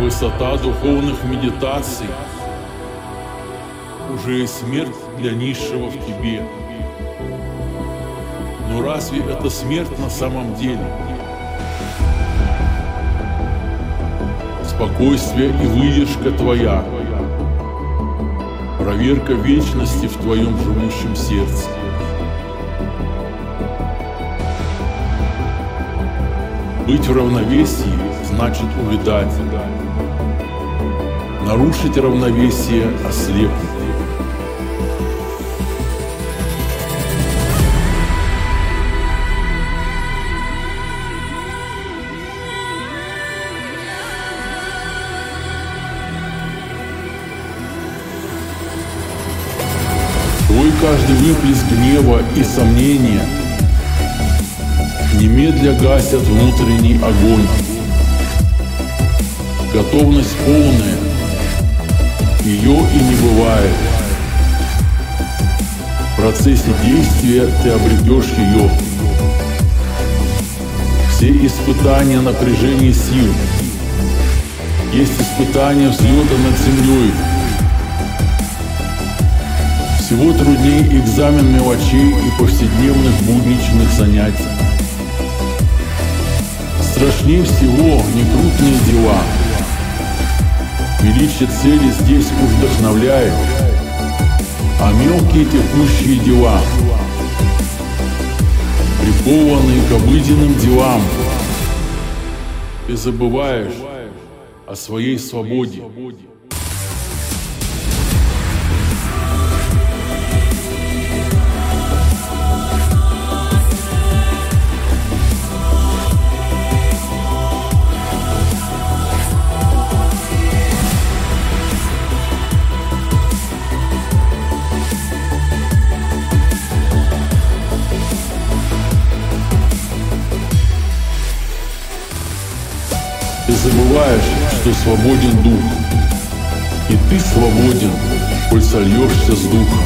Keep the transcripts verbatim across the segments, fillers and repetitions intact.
высота духовных медитаций уже есть смерть для низшего в тебе. Но разве это смерть на самом деле? Спокойствие и выдержка твоя, проверка вечности в твоем живущем сердце. Быть в равновесии значит увядать. Нарушить равновесие — ослепнуть. Твой каждый выплеск гнева и сомнения немедля гасят внутренний огонь. Готовность полная, ее и не бывает. В процессе действия ты обретешь ее. Все испытания напряжения сил. Есть испытания взлета над землей. Всего труднее экзамен мелочей и повседневных будничных занятий. Страшнее всего некрупные дела. Величие цели здесь вдохновляет, а мелкие текущие дела, прикованные к обыденным делам, ты забываешь о своей свободе. Ты забываешь, что свободен дух, и ты свободен, коль сольешься с духом.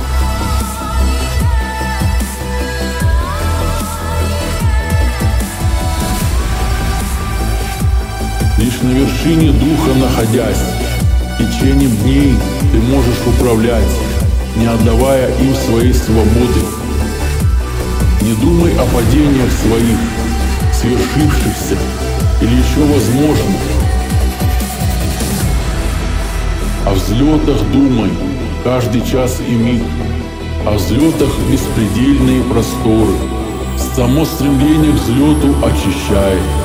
Лишь на вершине духа находясь, течением дней ты можешь управлять, не отдавая им своей свободы. Не думай о падениях своих, свершившихся или еще возможно. О взлетах думай каждый час и миг, о взлетах беспредельные просторы. Само стремление к взлету очищает.